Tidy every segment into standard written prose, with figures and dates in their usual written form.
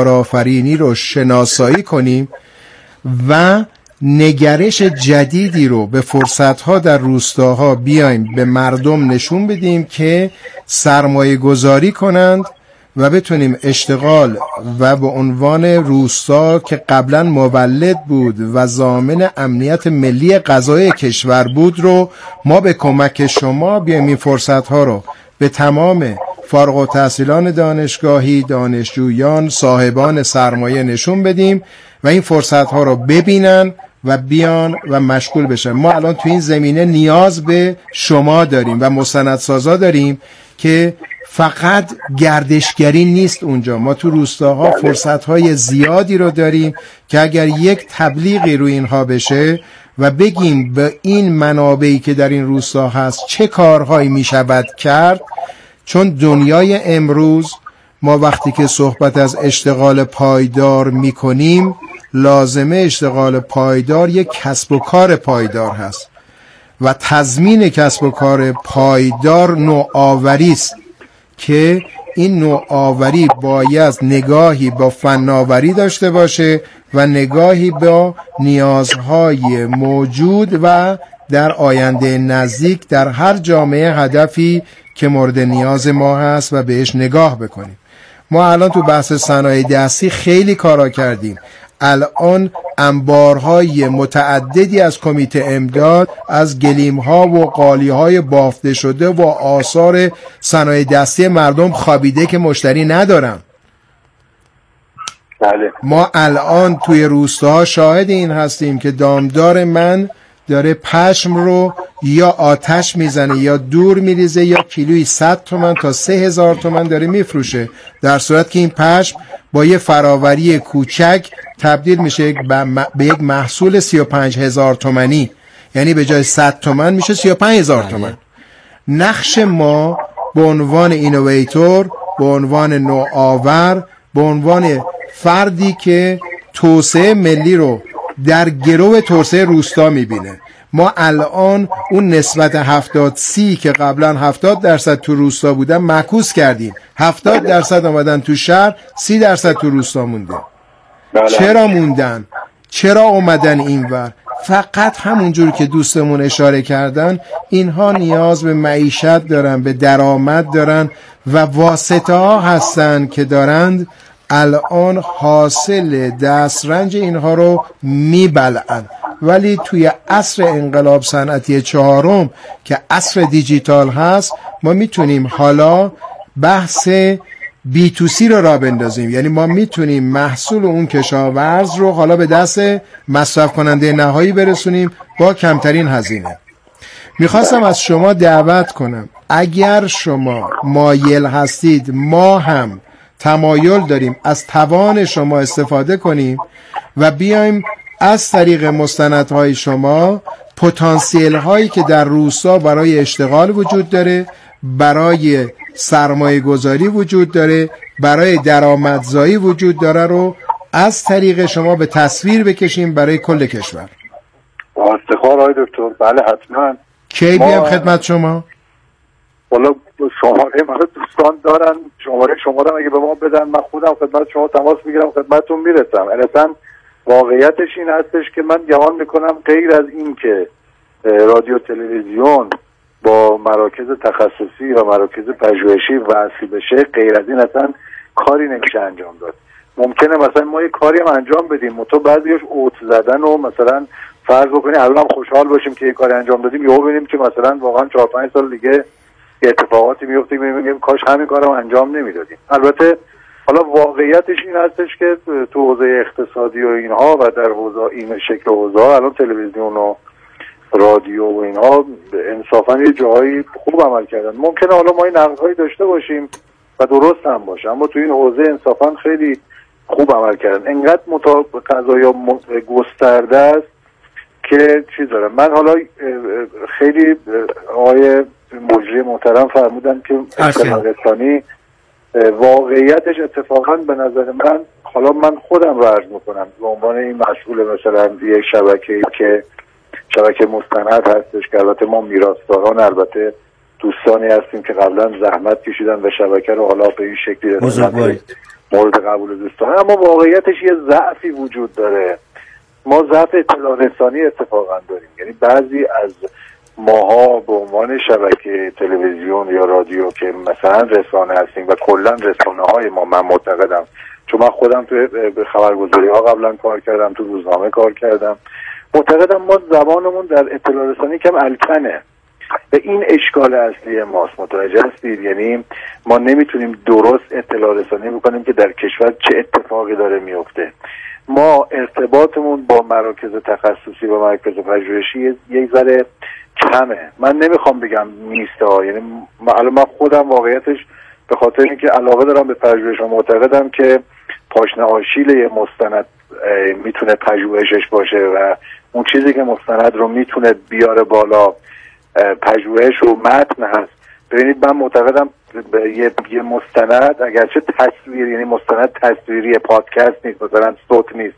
کارآفرینی رو شناسایی کنیم و نگرش جدیدی رو به فرصت‌ها در روستاها بیایم به مردم نشون بدیم که سرمایه گذاری کنند و بتونیم اشتغال و به عنوان روستا که قبلا مولد بود و ضامن امنیت ملی غذایی کشور بود رو ما به کمک شما بیایم این فرصت‌ها رو به تمام فارغ التحصیلان دانشگاهی، دانشجویان، صاحبان سرمایه نشون بدیم و این فرصت‌ها رو ببینن و بیان و مشغول بشن. ما الان تو این زمینه نیاز به شما داریم و مستندسازا داریم که فقط گردشگری نیست اونجا. ما تو روستاها فرصت‌های زیادی رو داریم که اگر یک تبلیغی رو اینها بشه و بگیم به این منابعی که در این روستا هست چه کارهایی میشود کرد، چون دنیای امروز ما وقتی که صحبت از اشتغال پایدار میکنیم، لازمه اشتغال پایدار یک کسب و کار پایدار هست و تضمین کسب و کار پایدار نوآوری است که این نوآوری باید نگاهی با فناوری داشته باشه و نگاهی با نیازهای موجود و در آینده نزدیک در هر جامعه هدفی که مورد نیاز ما هست و بهش نگاه بکنیم. ما الان تو بحث صنایع دستی خیلی کارا کردیم. الان انبارهای متعددی از کمیته امداد از گلیم‌ها و قالی‌های بافته شده و آثار صنایع دستی مردم خوابیده که مشتری ندارن. بله. ما الان توی روستاها شاهد این هستیم که دامدار من داره پشم رو یا آتش میزنه یا دور میریزه یا کیلویی 100 تومن تا 3000 تومن داره میفروشه، در صورت که این پشم با یه فراوری کوچک تبدیل میشه به یک محصول 35000 تومانی، یعنی به جای 100 تومن میشه 35000 تومن. نقش ما به عنوان اینویتور، به عنوان نوآور، به عنوان فردی که توسعه ملی رو در گرو توسعه روستا میبینه، ما الان اون نسبت 70-30 که قبلا 70% تو روستا بودن معکوس کردیم، 70% آمدن تو شهر، 30% تو روستا مونده. چرا موندن؟ چرا اومدن اینور؟ فقط همونجور که دوستمون اشاره کردن، اینها نیاز به معیشت دارن، به درآمد دارن و واسطه ها هستن که دارند الان حاصل دسترنج اینها رو میبلعن. ولی توی عصر انقلاب صنعتی 4 که عصر دیجیتال هست، ما میتونیم حالا بحث B2C رو راه بندازیم، یعنی ما میتونیم محصول اون کشاورز رو حالا به دست مصرف کننده نهایی برسونیم با کمترین هزینه. میخواستم از شما دعوت کنم اگر شما مایل هستید، ما هم تمایل داریم از توان شما استفاده کنیم و بیایم از طریق مستندهای شما پتانسیل هایی که در روستا برای اشتغال وجود داره، برای سرمایه گذاری وجود داره، برای درآمدزایی وجود داره رو از طریق شما به تصویر بکشیم برای کل کشور. با افتخار آقای دکتر. بله حتما. کی بیام خدمت شما؟ والا شماره من دوستان دارن، شماره شما رو اگه به ما بدن من خودم خدمت شما تماس میگیرم، خدمتتون میرسم. اصلا واقعیتش این هستش که من گمان میکنم غیر از این که رادیو تلویزیون با مراکز تخصصی و مراکز پژوهشی وصل بشه، غیر از این اصلا کاری نمیشه انجام داد. ممکنه مثلا ما یه کاری هم انجام بدیم، تو بعضیش اوت زدن و مثلا فرض بکنیم الان خوشحال باشیم که یه کاری انجام دادیم، یهو ببینیم که مثلا واقعا 4-5 سال دیگه اتفاقاتی میفته که میگیم کاش همین کارو انجام نمیدادیم. البته حالا واقعیتش این هستش که تو حوزه اقتصادی و اینها و در حوزه این شکل حوزه الان تلویزیون و رادیو و اینها انصافا یه جایی خوب عمل کردن. ممکنه حالا ما این نقدهایی داشته باشیم و درست هم باشه، اما تو این حوزه انصافا خیلی خوب عمل کردن. انقدر قضایا گسترده است که چیز دارم. من حالا خیلی آقای مجری محترم فرمودن که اصطلاحی واقعیتش اتفاقا به نظر من، حالا من خودم رو عرض میکنم به عنوان این مسئول مثلا یک شبکه‌ای که شبکه مستند هستش که البته ما میراثداران البته دوستانی هستیم که قبلا زحمت کشیدن و شبکه رو حالا به این شکلی رسوندن مورد قبول دوستان، اما واقعیتش یه ضعفی وجود داره. ما ضعف اطلاع رسانی اتفاقا داریم. یعنی بعضی از ماها به عنوان شبکه تلویزیون یا رادیو که مثلا رسانه هستیم و کلا رسانه های ما، من معتقدم، چون من خودم تو خبرگزاری ها قبلا کار کردم، تو روزنامه کار کردم، معتقدم ما زبانمون در اطلاع رسانی کم الکنه و این اشکال اصلی ماست. متوجه هستید؟ یعنی ما نمیتونیم درست اطلاع رسانی بکنیم که در کشور چه اتفاقی داره میفته. ما ارتباطمون با مراکز تخصصی و مراکز پژوهشی یک ذره کمه. من نمیخوام بگم نیسته ها، یعنی من خودم واقعیتش به خاطر اینکه علاقه دارم به پژوهش و معتقدم که پاشنه آشیل یه مستند میتونه پژوهشش باشه و اون چیزی که مستند رو میتونه بیاره بالا پژوهش و متن هست. ببینید من معتقدم یه مستند اگرچه تصویر، یعنی مستند تصویری، پادکست نیست، مثلا صوت نیست،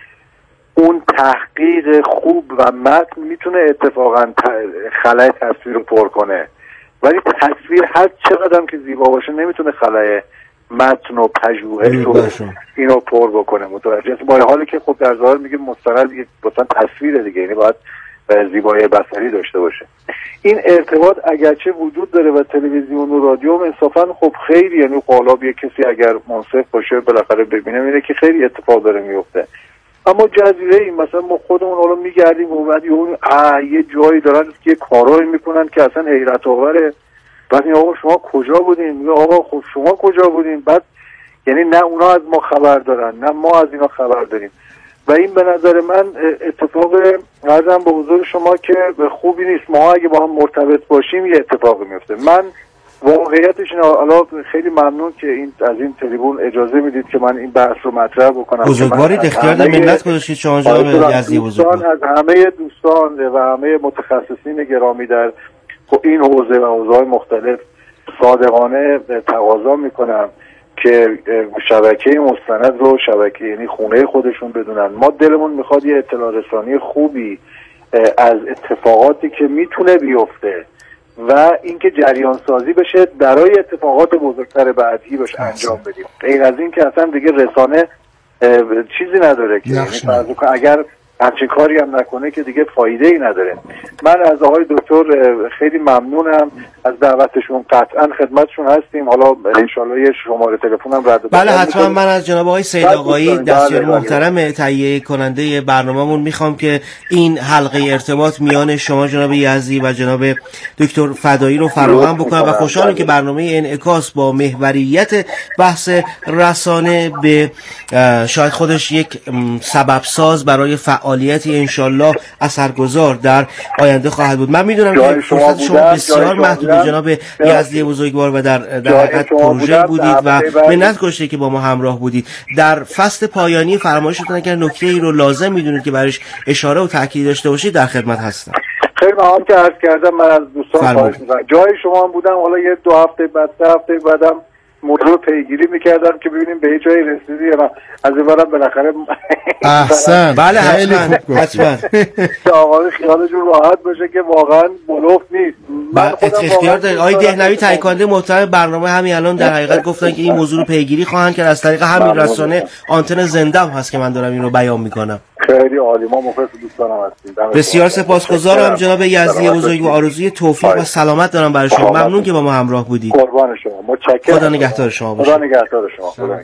اون تحقیق خوب و متن میتونه اتفاقا خلای تصویر رو پر کنه، ولی تصویر هر چقدر که زیبا باشه نمیتونه خلای متن و پژوهش رو اینو پر بکنه. متوجه با حالی که خب در ظاهر میگه مستند مثلا تصویر دیگه، یعنی باید زیبایی بصری داشته باشه. این ارتباط اگرچه وجود داره و تلویزیون و رادیو انصافا خب خیلی، یعنی قالب یک کسی اگر منصف باشه بالاخره ببینه میره که خیلی اتفاق داره میفته. اما جزیره این مثلا ما خودمون حالا میگردیم و بعد یه جایی دارن که کارایی میکنن که اصلا حیرت آوره. بعد میگه آقا شما کجا بودین؟ میگه آقا خب شما کجا بودین؟ بعد یعنی نه اونا از ما خبر دارن نه ما از اینا خبر داریم و این به نظر من اتفاق عرضم به حضور شما که خوبی نیست. ما اگه با هم مرتبط باشیم یه اتفاقی میفته. من واقعیتش حالا خیلی ممنون که از این تریبون اجازه میدید که من این بحث رو مطرح بکنم. بزرگوارید، اختیار ملت گذاشتید شما جناب یزدی بزرگوار. از همه دوستان و همه متخصصین گرامی در این حوزه و حوزه‌های مختلف صادقانه تقاضا میکنم که شبکه مستند رو شبکه یعنی خونه خودشون بدونن. ما دلمون میخواد یه اطلاع رسانی خوبی از اتفاقاتی که میتونه بیفته و اینکه جریان سازی بشه برای اتفاقات بزرگتر بعدی بهش انجام بدیم. غیر از این که اصلا دیگه رسانه چیزی نداره که یعنی اگر همچین کاری هم نکنه که دیگه فایده ای نداره. من از آقای دکتر خیلی ممنونم از دعوتشون، قطعا خدمتشون هستیم. حالا انشالله یه شماره تلفنم رد بله حتما. من از جناب آقای سید آقایی دستیار محترم تهیه کننده برنامه‌مون میخوام که این حلقه ارتباط میان شما جناب یزدی و جناب دکتر فدایی رو فراهم بکنم و خوشحالم که برنامه انعکاس با محوریت بحث رسانه به شاید خودش یک سبب ساز برای فعالیتی انشالله اثرگذار در آینده خواهد بود. من میدونم که فرصت شما بسیار محدود جناب یزدی بزرگوار و در حقیقت پروژه بودید و منت گذاشته که با ما همراه بودید. در فصل پایانی فرمایشتون اگر نکته‌ای رو لازم میدونید که برایش اشاره و تاکید داشته باشید در خدمت هستم. خیلی ممنون که عرض کردم. من از دوستان خواهش می‌کنم جای شما هم بودم، حالا یه 2 هفته بعد 3 هفته بعدم موضوع پیگیری میکردم که ببینیم به جایی رسیدی یا از این برم بالاخره. احسن. بله حتما آقای خیالشون راحت باشه که واقعا بلوف نیست. من اختیار دارید. آقای دهنوی تهیه کننده محترم برنامه همین الان در حقیقت گفتن که این موضوع رو پیگیری خواهند کرد. از طریق همین رسانه آنتن زنده هم هست که من دارم این رو بیان میکنم. خیلی عالی. ما مخلص دوستانم هستیم. بسیار سپاسگزارم جناب یزدی بزرگ و آرزوی توفیق و سلامت دارم برای شما. ممنون که با ما همراه بودید. قربان شما. متشکرم. خدا نگهدار شما باشه. خدا نگهدار شما.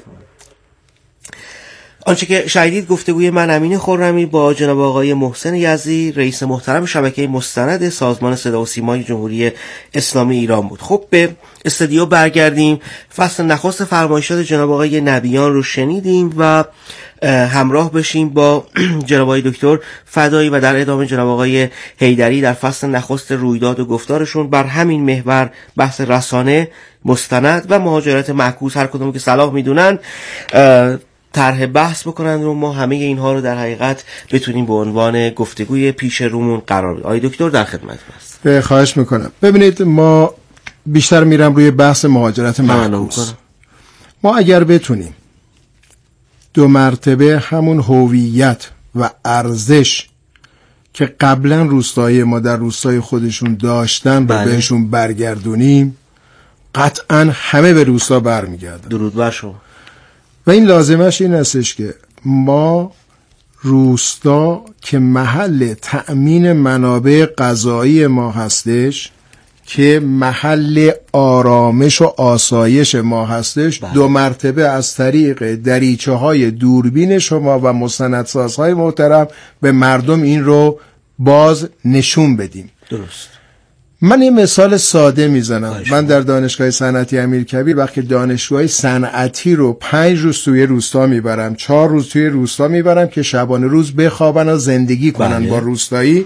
آنچه که شنیدید گفتگوی من امین خرمی با جناب آقای محسن یزدی رئیس محترم شبکه مستند سازمان صدا و سیمای جمهوری اسلامی ایران بود. خب به استودیو برگردیم. فصل نخست فرمایشات جناب آقای نبیان رو شنیدیم و همراه بشیم با جناب آقای دکتر فدایی و در ادامه جناب آقای حیدری در فصل نخست رویداد و گفتارشون بر همین محور بحث رسانه، مستند و مهاجرت معکوس هر کدوم که صلاح میدونن طرح بحث بکنن و ما همه اینها رو در حقیقت بتونیم به عنوان گفتگوی پیش رومون قرار بدیم. آقای دکتر در خدمت هست. خواهش میکنم. ببینید ما بیشتر میرم روی بحث مهاجرت معکوس. ما اگر بتونیم 2 مرتبه همون هویت و ارزش که قبلا روستایی ما در روستای خودشون داشتن و بهشون برگردونیم قطعا همه به روستا برمیگردن. درود بر شما. و این لازمش این هستش که ما روستا که محل تأمین منابع غذایی ما هستش، که محل آرامش و آسایش ما هستش، 2 مرتبه از طریق دریچه های دوربین شما و مستندسازهای محترم به مردم این رو باز نشون بدیم. درست. من این مثال ساده میزنم. من در دانشگاه صنعتی امیرکبیر وقتی دانشجوهای صنعتی رو 5 روز توی روستا میبرم، 4 روز توی روستا میبرم که شبانه روز بخوابن و زندگی کنن با روستایی،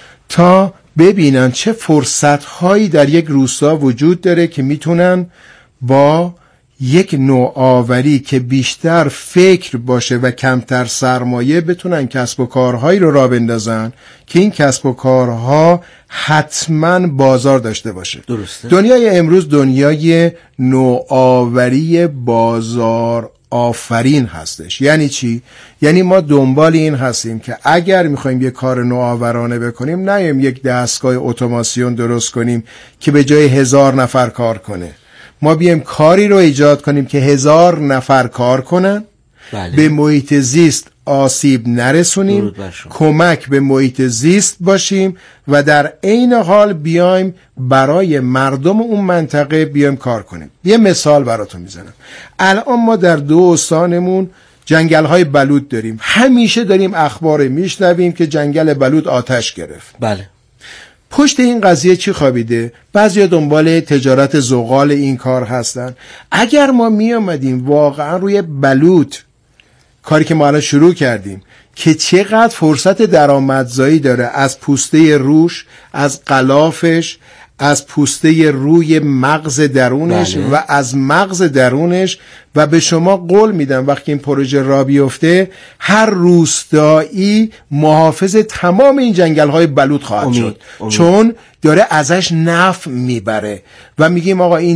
تا ببینن چه فرصت‌هایی در یک روستا وجود داره که میتونن با یک نوآوری که بیشتر فکر باشه و کمتر سرمایه بتونن کسب و کارهایی رو راه بندازن که این کسب و کارها حتما بازار داشته باشه. درسته. دنیای امروز دنیای نوآوری بازار آفرین هستش. یعنی چی؟ یعنی ما دنبال این هستیم که اگر میخوایم یک کار نوآورانه بکنیم، نیم یک دستگاه اتوماسیون درست کنیم که به جای 1000 نفر کار کنه، ما بیایم کاری رو ایجاد کنیم که 1000 نفر کار کنن. بله. به محیط زیست آسیب نرسونیم، کمک به محیط زیست باشیم و در عین حال بیایم برای مردم اون منطقه بیایم کار کنیم. یه مثال براتون میزنم. الان ما در 2 استانمون جنگل‌های بلوط داریم. همیشه داریم اخبار میشنویم که جنگل بلوط آتش گرفت. بله. پشت این قضیه چی خوابیده؟ بعضیا دنبال تجارت زغال این کار هستن. اگر ما می آمدیم واقعا روی بلوط، کاری که ما الان شروع کردیم که چقدر فرصت درآمدزایی داره، از پوسته روش، از غلافش، از پوسته روی مغز درونش و از مغز درونش، و به شما قول میدم وقتی این پروژه را بیفته هر روستایی محافظ تمام این جنگل‌های بلوط خواهد شد. چون داره ازش نفع میبره و میگیم آقا این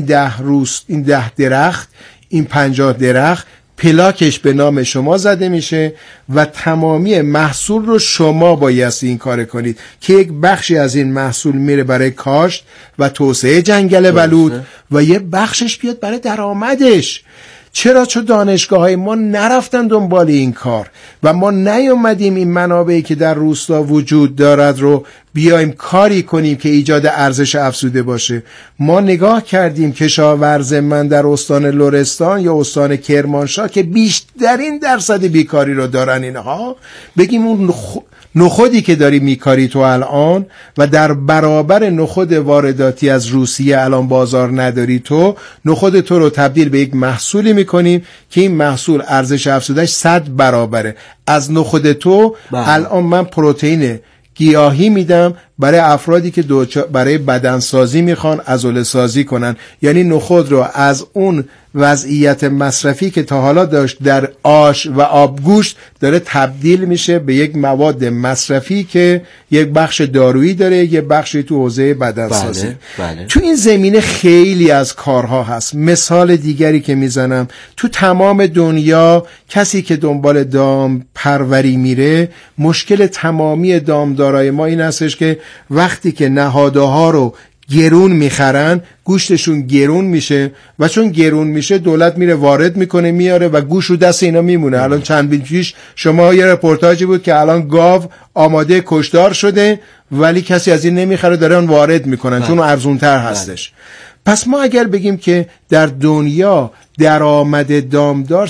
10 درخت، این 50 درخت پلاکش به نام شما زده میشه و تمامی محصول رو شما بایستی این کار کنید که یک بخشی از این محصول میره برای کاشت و توسعه جنگل بلوط و یه بخشش بیاد برای درآمدش. چرا؟ چون دانشگاه‌های ما نرفتن دنبال این کار و ما نیومدیم این منابعی که در روستا وجود دارد رو بیایم کاری کنیم که ایجاد ارزش افزوده باشه. ما نگاه کردیم کشاورز من در استان لرستان یا استان کرمانشاه که بیشترین درصد بیکاری رو دارن اینها، بگیم اون نخودی که داری میکاری تو الان و در برابر نخود وارداتی از روسیه الان بازار نداری، تو نخود تو رو تبدیل به یک محصولی میکنیم که این محصول ارزش افزودهش 100 برابره از نخود تو. الان من پروتئین گیاهی میدم برای افرادی که برای بدنسازی میخوان عضله سازی کنن، یعنی نخود رو از اون وضعیت مصرفی که تا حالا داشت در آش و آبگوشت داره تبدیل میشه به یک مواد مصرفی که یک بخش دارویی داره، یک بخشی تو حوزه بدنسازی. بله. تو این زمینه خیلی از کارها هست. مثال دیگری که میزنم، تو تمام دنیا کسی که دنبال دام پروری میره، مشکل تمامی دامدارای ما این هستش که وقتی که نهاده ها رو گرون میخرن گوشتشون گرون میشه و چون گرون میشه دولت میره وارد میکنه میاره و گوش رو دست اینا میمونه. الان چند وقت پیش شما یه رپورتاجی بود که الان گاو آماده کشتار شده ولی کسی از این نمیخره، داره اون وارد میکنن چون ارزونتر هستش. پس ما اگر بگیم که در دنیا درآمد دامدار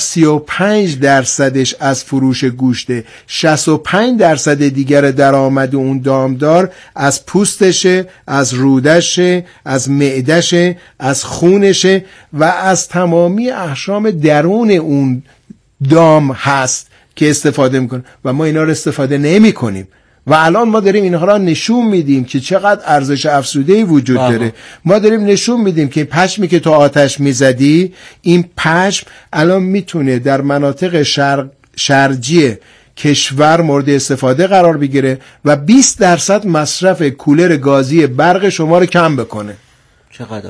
35% از فروش گوشته، 65% دیگر درآمد اون دامدار از پوستشه، از رودشه، از معدشه، از خونشه و از تمامی احشام درون اون دام هست که استفاده میکنه و ما اینا رو استفاده نمی کنیم. و الان ما داریم اینها را نشون میدیم که چقدر ارزش افزوده‌ای وجود داره. ما داریم نشون میدیم که پشمی که تو آتش میزدی، این پشم الان میتونه در مناطق شرجی کشور مورد استفاده قرار بگیره و 20% مصرف کولر گازی برق شما رو کم بکنه. چقدر عالی.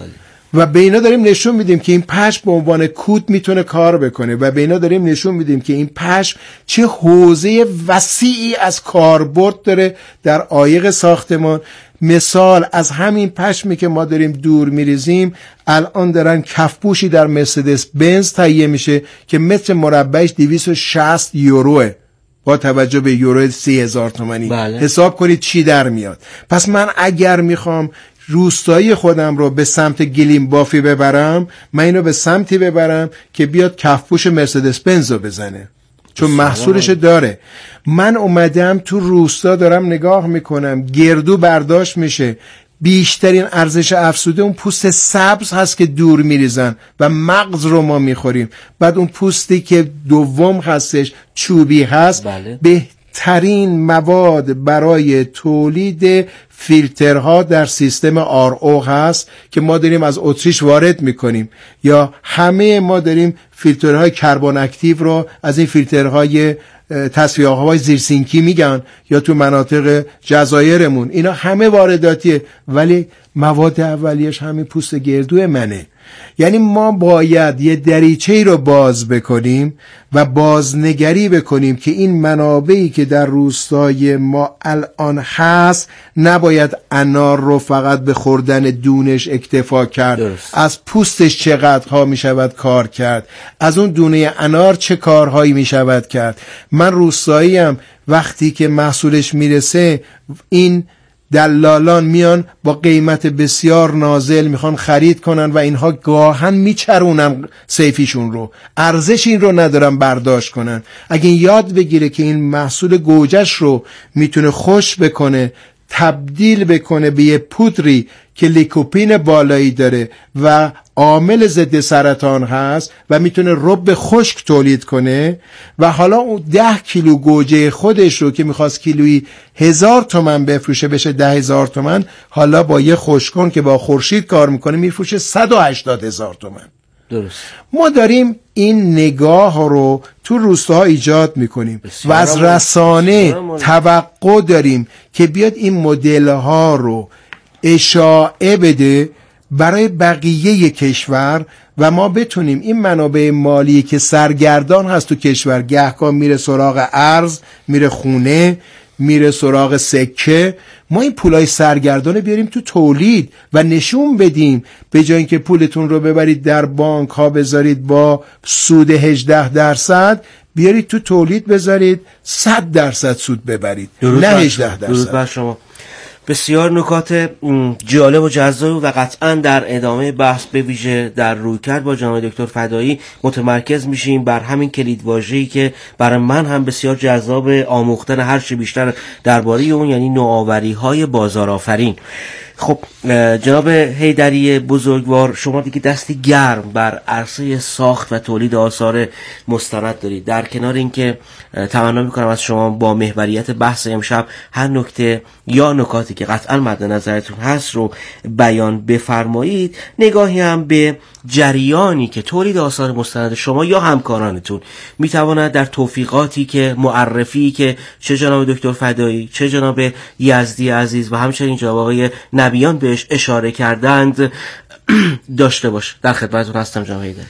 و به اینا داریم نشون میدیم که این پشم به عنوان کود میتونه کار بکنه و به اینا داریم نشون میدیم که این پشم چه حوزه وسیعی از کاربرد داره در عایق ساختمان. مثال از همین پشمی که ما داریم دور میریزیم، الان دارن کفپوشی در مرسدس بنز تهیه میشه که متر مربعش 260 یوروه، با توجه به یورو 30,000 تومانی. بله. حساب کنید چی در میاد. پس من اگر میخوام روستایی خودم رو به سمت گلیم بافی ببرم، من اینو به سمتی ببرم که بیاد کفپوش مرسدس بنز رو بزنه، چون محصولش داره. من اومدم تو روستا دارم نگاه میکنم، گردو برداشت میشه، بیشترین ارزش افزوده اون پوست سبز هست که دور میریزن و مغز رو ما میخوریم. بعد اون پوستی که دوم هستش چوبی هست. بله. بهترین مواد برای تولید فیلترها در سیستم RO هست که ما داریم از اتریش وارد میکنیم، یا همه ما داریم فیلترهای کربن اکتیو رو از این فیلترهای تصفیه آبهای زیرسینکی میگن، یا تو مناطق جزایرمون، اینا همه وارداتیه، ولی مواد اولیش همین پوست گردو منه. یعنی ما باید یه دریچه‌ای رو باز بکنیم و بازنگری بکنیم که این منابعی که در روستای ما الان هست، نباید انار رو فقط به خوردن دونش اکتفا کرد. درست. از پوستش چقدرها می شود کار کرد، از اون دونه انار چه کارهایی می شود کرد. من روستاییم، وقتی که محصولش میرسه این دلالان میان با قیمت بسیار نازل میخوان خرید کنن و اینها گاهن میچرونن سیفیشون رو، ارزش این رو ندارن برداشت کنن. اگه یاد بگیره که این محصول گوجهش رو میتونه خوش بکنه، تبدیل بکنه به یه پودری که لیکوپین بالایی داره و عامل ضد سرطان هست و میتونه رب خشک تولید کنه، و حالا اون 10 کیلو گوجه خودش رو که میخواست کیلویی 1000 تومن بفروشه بشه 10,000 تومن، حالا با یه خشککن که با خورشید کار میکنه میفروشه 180,000 تومن. درست. ما داریم این نگاه رو تو روستاها ایجاد میکنیم و از رسانه توقع داریم که بیاد این مدل ها رو اشاعه بده برای بقیه کشور و ما بتونیم این منابع مالی که سرگردان هست تو کشور، گهگاه میره سراغ ارز، میره خونه، میره سراغ سکه، ما این پولای سرگردانه بیاریم تو تولید و نشون بدیم به جای اینکه پولتون رو ببرید در بانک ها بذارید با سود 18%، بیارید تو تولید بذارید 100% سود ببرید، نه 18%. درود بر شما. بسیار نکات جالب و جذاب و قطعا در ادامه بحث به ویژه در رویکرد با جناب دکتر فدایی متمرکز میشیم بر همین کلیدواژه‌ای که برای من هم بسیار جذاب آموختن هر چه بیشتر درباره اون، یعنی نوآوری‌های بازارآفرین. خب جناب حیدری بزرگوار، شما دیگه دستی گرم بر عرصه ساخت و تولید آثار مستند دارید. در کنار اینکه تمنا میکنم از شما با محوریت بحث امشب هر نکته یا نکاتی که قطعا مد نظرتون هست رو بیان بفرمایید، نگاهی هم به جریانی که تولید آثار مستند شما یا همکارانتون میتواند در توفیقاتی که معرفی که چه جناب دکتر فدایی چه جناب یزدی عزیز و همچنین جناب آقای نبیان بهش اشاره کردند داشته باشه. در خدمتتون هستم جناب حیدری.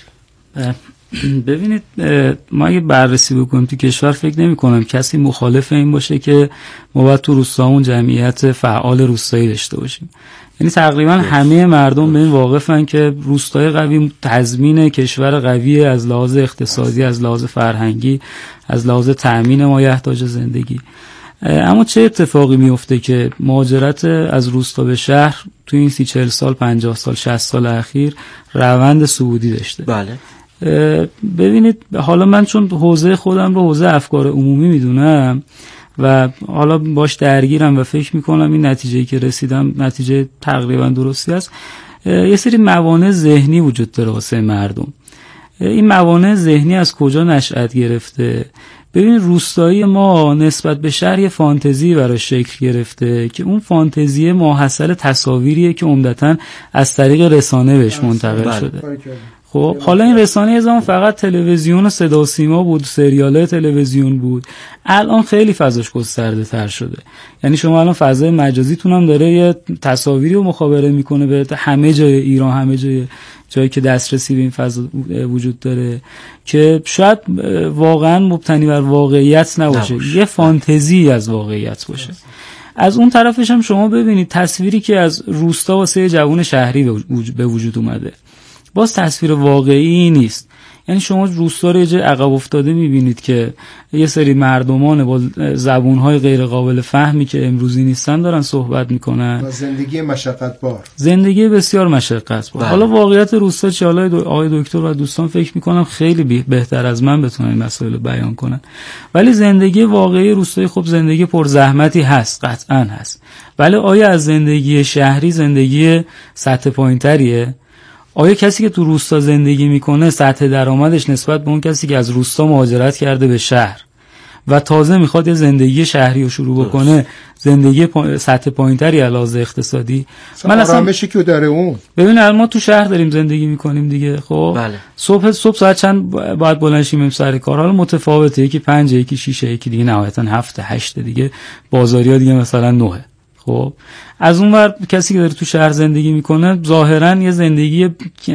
ببینید، ما اگه بررسی بکنیم تو کشور فکر نمی کنم کسی مخالف این باشه که ما باید تو روستامون جمعیت فعال روستایی داشته باشیم. یعنی تقریبا همه مردم به این واقفن که روستای قوی تضمین کشور قوی از لحاظ اقتصادی، از لحاظ فرهنگی، از لحاظ تأمین مایحتاج زندگی. اما چه اتفاقی میفته که مهاجرت از روستا به شهر تو این 30-40 سال 50 سال 60 سال اخیر روند صعودی داشته؟ بله. ببینید، حالا من چون حوزه خودم رو حوزه افکار عمومی میدونم و حالا باش درگیرم و فکر میکنم این نتیجه‌ای که رسیدم نتیجه تقریبا درستی است. یه سری موانع ذهنی وجود داره واسه مردم. این موانع ذهنی از کجا نشأت گرفته؟ ببین، روستایی ما نسبت به شهر یه فانتزی برای شکل گرفته که اون فانتزی ماحصل تصاویریه که عمدتاً از طریق رسانه بهش منتقل شده. خب حالا این رسانه زمان فقط تلویزیون و صدا و سیما بود، سریال‌های تلویزیون بود. الان خیلی فضاش گسترده تر شده. یعنی شما الان فضای مجازیتون هم داره یه تصاویری رو مخابره میکنه به همه جای ایران، همه جایی که دسترسی به این فضا وجود داره که شاید واقعا مبتنی بر واقعیت نباشه، یه فانتزی از واقعیت باشه. از اون طرفش هم شما ببینید تصویری که از روستا واسه جوان شهری به وجود اومده باز تصویر واقعی نیست. یعنی شما روستا رو یه جای عقب افتاده میبینید که یه سری مردمان با زبونهای غیر قابل فهمی که امروزی نیستن دارن صحبت میکنن و زندگی مشقت بار، زندگی بسیار مشقت بار. حالا واقعیت روستا چه حالا آقای دکتر و دوستان فکر میکنم خیلی بهتر از من بتونن این مسائل رو بیان کنن، ولی زندگی واقعی روستایی خب زندگی پر زحمتی هست، قطعا هست، ولی آیا از زندگی شهری زندگی سطح پایینتریه؟ آیا کسی که تو روستا زندگی میکنه سطح درآمدش نسبت به اون کسی که از روستا مهاجرت کرده به شهر و تازه میخواد یه زندگی شهری رو شروع بکنه سطح پایینتری علاوه اقتصادی؟ من آرامشی که داره اون. ببین ما تو شهر داریم زندگی میکنیم دیگه، خب بله. صبح ساعت چند باید بلند شیم سر کار؟ حالا متفاوته، یکی 5، یکی 6، یکی دیگه نهایتا 7، 8 دیگه، بازاریا دیگه مثلا 9. خب از اون ور کسی که داره تو شهر زندگی میکنه ظاهرا یه زندگی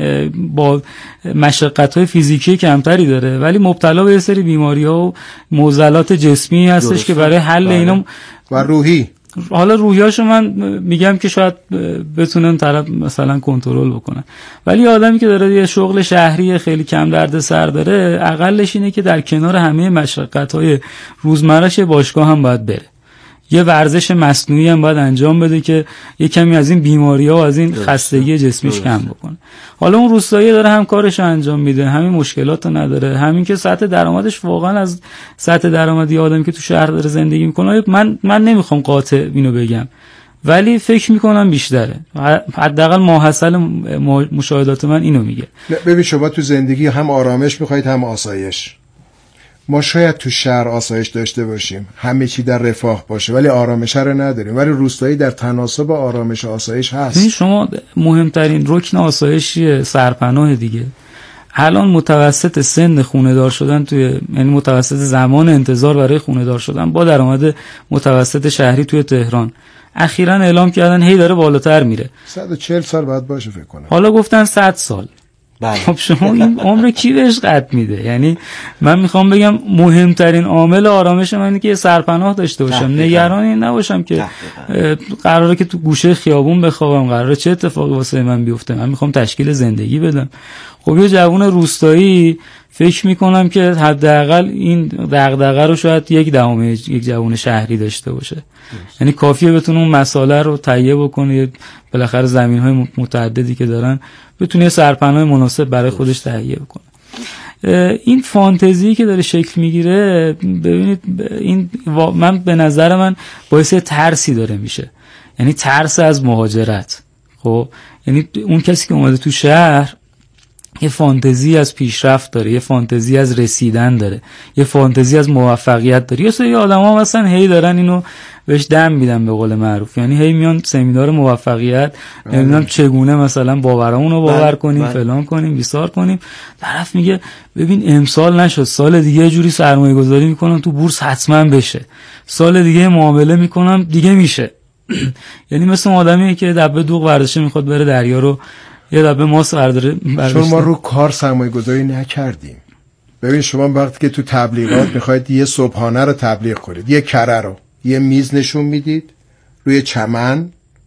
با مشقت‌های فیزیکی کمتری داره، ولی مبتلا به یه سری بیماری‌ها و معضلات جسمی هستش که برای حل اینا و روحی، حالا روحیاشو من میگم که شاید بتونن طرف مثلا کنترل بکنن، ولی آدمی که داره یه شغل شهری خیلی کم دردسر داره اقلش اینه که در کنار همه مشقت‌های روزمره‌اش باشگاه هم باید بره، یه ورزش مصنوعی هم باید انجام بده که یه کمی از این بیماری‌ها و از این خستگی جسمیش کم بکنه. حالا اون روستایی داره هم کارش رو انجام میده، همین مشکلات رو نداره، همین که سطح درآمدش واقعا از سطح درآمدی آدمی که تو شهر داره زندگی میکنه من نمیخوام قاطع اینو بگم، ولی فکر میکنم بیشتره، حداقل ماحصل مشاهدات من اینو میگه. ببین شما تو زندگی هم آرامش میخواید هم آسایش. ما شاید تو شهر آسایش داشته باشیم، همه چی در رفاه باشه، ولی آرامش رو نداریم، ولی روستایی در تناسب آرامش و آسایش هست. شما مهمترین رکن آسایشی سرپناه دیگه. الان متوسط سن خونه دار شدن یعنی متوسط زمان انتظار برای خونه دار شدن با درآمد متوسط شهری توی تهران اخیراً اعلام کردن هی داره بالاتر میره. 140 سال بعد باشه فکر کنم. حالا گفتن 100 سال. خب شما این عمر کی بهش قد میده؟ یعنی من میخوام بگم مهمترین عامل آرامش من اینه که سرپناه داشته باشم، نگران این نباشم که قراره که تو گوشه خیابون بخوابم، قراره چه اتفاقی واسه من بیفته، من میخوام تشکیل زندگی بدم. خب یه جوان روستایی فکر میکنم که حداقل این دغدغه رو شاید 1/10 جوان شهری داشته باشه. یعنی کافیه بتونه اون مسئله رو تهیه بکنه، بالاخره زمین‌های متعددی که دارن بتونه سرپناه مناسب برای خودش تهیه بکنه. این فانتزی که داره شکل میگیره، ببینید این من به نظر من باعث ترسی داره میشه، یعنی ترس از مهاجرت. خب یعنی اون کسی که اومده تو شهر یه فانتزی از پیشرفت داره، یه فانتزی از رسیدن داره، یه فانتزی از موفقیت داره. یه سری آدما مثلا هی دارن اینو بهش دم میدن به قول معروف، یعنی هی میان سمینار موفقیت، نمیدونم چگونه مثلا باورامون رو باور کنیم، فلان کنیم، بیسار کنیم. طرف میگه ببین امسال نشد، سال دیگه یه جوری سرمایه گذاری میکنم تو بورس حتما بشه، سال دیگه معامله میکنم دیگه میشه. یعنی مثل آدمیه که دبه دوغ برداشته میخواد بره دریا رو یه دبه ماست برداره. چون ما رو کار سرمایه گذاری نکردیم. ببین شما وقتی که تو تبلیغات میخواید یه صبحانه رو تبلیغ کنید، یه کره رو، یه میز نشون میدید روی چمن،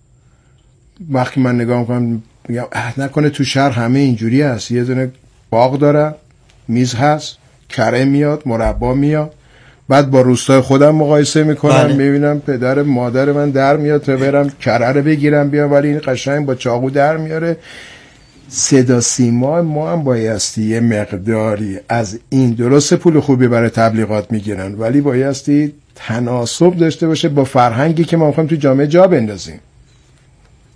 وقتی من نگاه میکنم میگم نکنه تو شهر همه اینجوری هست، یه دونه باغ داره، میز هست، کره میاد، مربا میاد، بعد با روستای خودم مقایسه میکنم، میبینم پدر مادر من در میاد تا برم کره رو بگیرم بیام، ولی این قشنگ با چاقو در میاره. صدا سیما ما هم بایستی یه مقداری از این، درست پول خوبی برای تبلیغات میگیرن، ولی بایستی تناسب داشته باشه با فرهنگی که ما میخوایم تو جامعه جا بندازیم.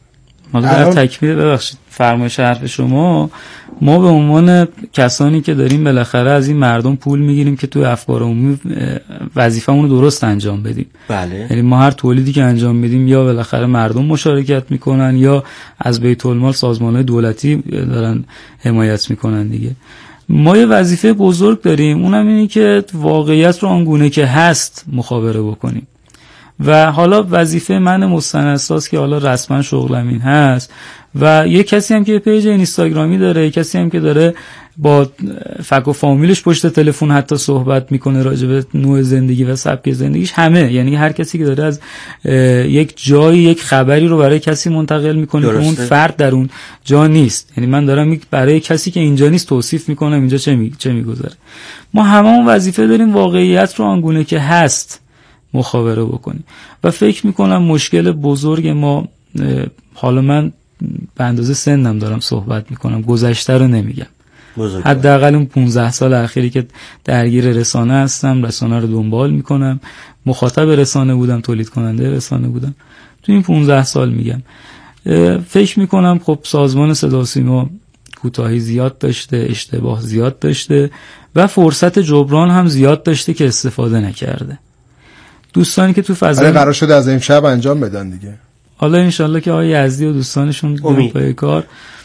حالا در تکمیل ببخشید فرمایش حرف شما، ما به عنوان کسانی که داریم بالاخره از این مردم پول میگیریم که توی افکار عمومی وظیفه‌مون رو درست انجام بدیم. بله. یعنی ما هر تولیدی که انجام میدیم یا بالاخره مردم مشارکت میکنن یا از بیت المال سازمان‌های دولتی دارن حمایت میکنن دیگه. ما یه وظیفه بزرگ داریم، اونم اینه که واقعیت رو آنگونه که هست مخابره بکنیم. و حالا وظیفه من مستندساز که حالا رسما شغلم این هست و یه کسی هم که پیج اینستاگرامی داره، یه کسی هم که داره با فک و فامیلش پشت تلفن حتی صحبت میکنه راجع به نوع زندگی و سبک زندگیش، همه، یعنی هر کسی که داره از یک جایی یک خبری رو برای کسی منتقل میکنه که اون فرد در اون جا نیست. یعنی من دارم برای کسی که اینجا نیست توصیف میکنم اینجا چه میگذره. ما هممون وظیفه داریم واقعیت رو آنگونه که هست مخابره بکنیم و فکر میکنم مشکل بزرگ ما، حالا من به اندازه سنم دارم صحبت میکنم، گذشته رو نمیگم، حداقل اون 15 سال اخیری که درگیر رسانه هستم، رسانه رو دنبال میکنم، مخاطب رسانه بودم، تولید کننده رسانه بودم، تو این 15 سال میگم فکر میکنم خب سازمان صدا و سیما کوتاهی زیاد داشته، اشتباه زیاد داشته و فرصت جبران هم زیاد داشته که استفاده نکرده. دوستانی که تو فضا قرار شده از این شب انجام بدن دیگه، حالا انشالله که آقای یزدی و دوستانشون بیان پای کار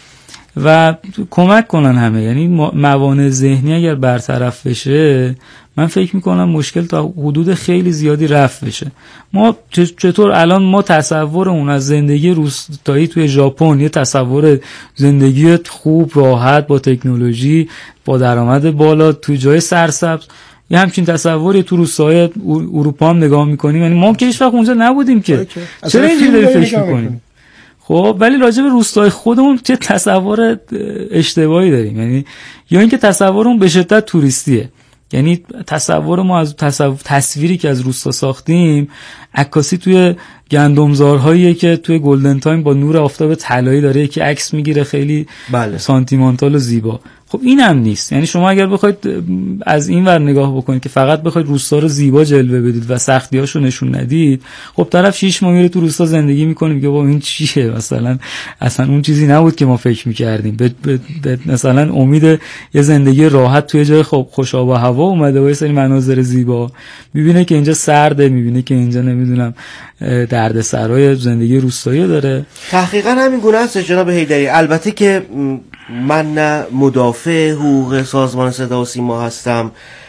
و کمک کنن همه. یعنی موانع ذهنی اگر برطرف بشه، من فکر میکنم مشکل تا حدود خیلی زیادی رفع بشه. ما چطور الان ما تصورمون از زندگی روستایی توی ژاپن، یه تصور زندگی خوب راحت با تکنولوژی با درآمد بالا توی جای سرسبز، یه همچین تصوری تو روستاهای اروپا هم نگاه میکنیم. یعنی ما که هیچ وقت اونجا نبودیم که چرا اینجوری داری فکر میکنیم؟ خب ولی راجع به روستای خودمون چه تصور اشتباهی داریم. یعنی یا اینکه تصورمون به شدت توریستیه، یعنی تصور ما از تصویری که از روستا ساختیم عکاسی توی گندمزارهایی که توی گلدن تایم با نور آفتاب طلایی داره که عکس میگیره خیلی سانتیمانتال و زیبا. خب این هم نیست. یعنی شما اگر بخواید از این ور نگاه بکنید که فقط بخواید روستا رو زیبا جلوه بدید و سختیاشو نشون ندید، خب طرف 6 ماه میره تو روستا زندگی میکنه میگه با این چیه، مثلا اصلا اون چیزی نبود که ما فکر میکردیم. مثلا امید یه زندگی راحت توی جای خوش آب و هوا اومده و یه سری مناظر زیبا، میبینه که اینجا سرده، میبینه که اینجا نمیدونم دردسرای زندگی روستایی داره. تحقیقا همین گونه است جناب حیدری. البته که من نه مدافع حقوق سازمان صدا و سیما هستم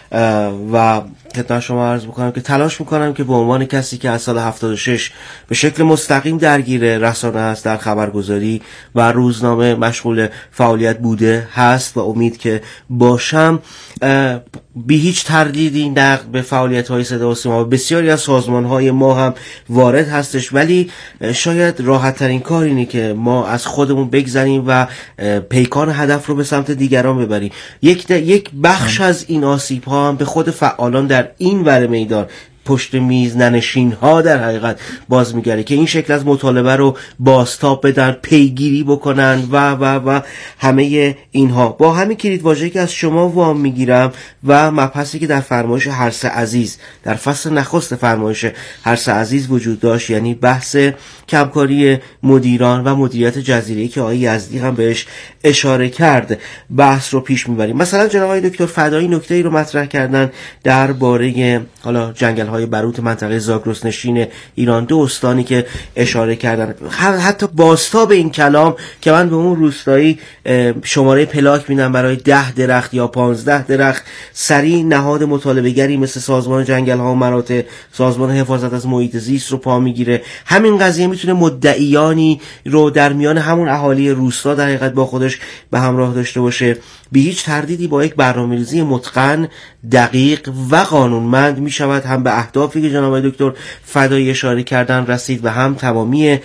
و خدمت شما عرض بکنم که تلاش میکنم که به عنوان کسی که از سال 76 به شکل مستقیم درگیر رسانه است، در خبرگزاری و روزنامه مشغول فعالیت بوده هست و امید که باشم، بی هیچ تردیدی نقد به فعالیت‌های صدا و سیما و بسیاری از سازمان‌های ما هم وارد هستش، ولی شاید راحت‌ترین کار اینه که ما از خودمون بگذریم و پیکان هدف رو به سمت دیگران ببریم. یک بخش از این آسیب‌ها هم به خود فعالان در این ور میدان پشت میز ننشین ها در حقیقت باز میگره که این شکل از مطالبه رو بازتاب بدن، پیگیری بکنن و همه اینها. با همین کلید واژه‌ای که از شما وام میگیرم و مبحثی که در فرمایش هرس عزیز در فصل نخست فرمایش هرس عزیز وجود داشت، یعنی بحث کمکاری مدیران و مدیریت جزیره‌ای که آقای یزدی هم بهش اشاره کرد، بحث رو پیش میبریم. مثلا جناب آقای دکتر فدایی نکته‌ای رو مطرح کردن درباره حالا جنگل‌های بروت منطقه زاگرس نشین ایران، دو استانی که اشاره کردن، حتی بازتاب این کلام که من به اون روستایی شماره پلاک میدم برای 10 درخت یا 15 درخت، سریع نهاد مطالبه‌گری مثل سازمان جنگل‌ها و مراتع، سازمان حفاظت از محیط زیست رو پا میگیره. همین قضیه میتونه مدعیانی رو در میان همون اهالی روستا در حقیقت با خودش به همراه داشته باشه. بی هیچ تردیدی با یک برنامه‌ریزی متقن، دقیق و قانونمند می شود هم به اهدافی که جناب دکتر فدایی اشاره کردن رسید و هم تمامی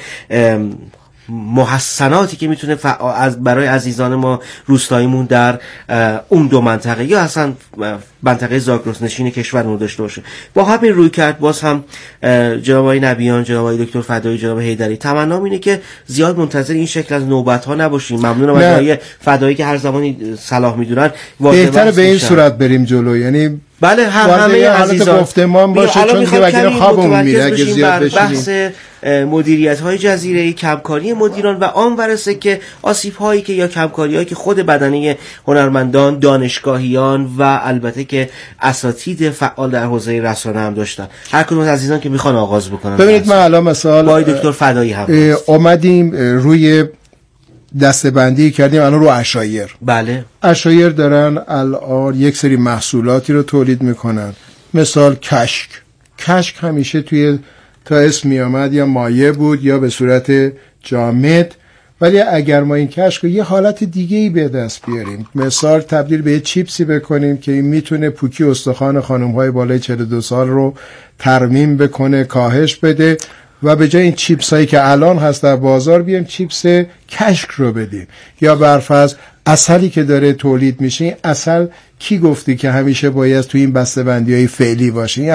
محسناتی که میتونه برای عزیزان ما روستاییمون در اون دو منطقه یا اصلا منطقه زاگرس نشین کشورمون داشته باشه. با همین روی کرد باز هم جناب آقای نبیان، جناب آقای دکتر فدایی، جناب حیدری، تمنام اینه که زیاد منتظر این شکل از نوبت ها نباشیم. ممنونم از آقای فدایی که هر زمانی صلاح میدونن. بهتره به این صورت بریم جلو، یعنی بله همه عزیزان گفتمان باشه چون دیگه وگرنه خوابمون میره اگه زیاد بشینیم. بحث مدیریت‌های جزیره‌ای، کمکاری مدیران و آن ورسه که آسیب‌هایی که یا کمکاری‌هایی که خود بدنه هنرمندان، دانشگاهیان و البته که اساتید فعال در حوزه رسانه هم داشتن. هر کدوم از عزیزان که میخوان آغاز بکنن. ببینید من الان مثلا با دکتر فدایی هم اومدیم روی دسته‌بندی کردیم الان رو عشایر. بله. عشایر دارن الان یک سری محصولاتی رو تولید میکنن، مثال کشک همیشه توی تا اسم می آمد یا مایع بود یا به صورت جامد، ولی اگر ما این کشک رو یه حالت دیگه‌ای به دست بیاریم، مثال تبدیل به یه چیپسی بکنیم که این میتونه پوکی استخوان خانم‌های بالای 42 سال رو ترمیم بکنه، کاهش بده و به جای این چیپس هایی که الان هست در بازار بیایم چیپس کشک رو بدیم. یا برفرض عسلی که داره تولید میشه، این عسل کی گفتی که همیشه باید تو این بسته‌بندی‌های فعلی باشه؟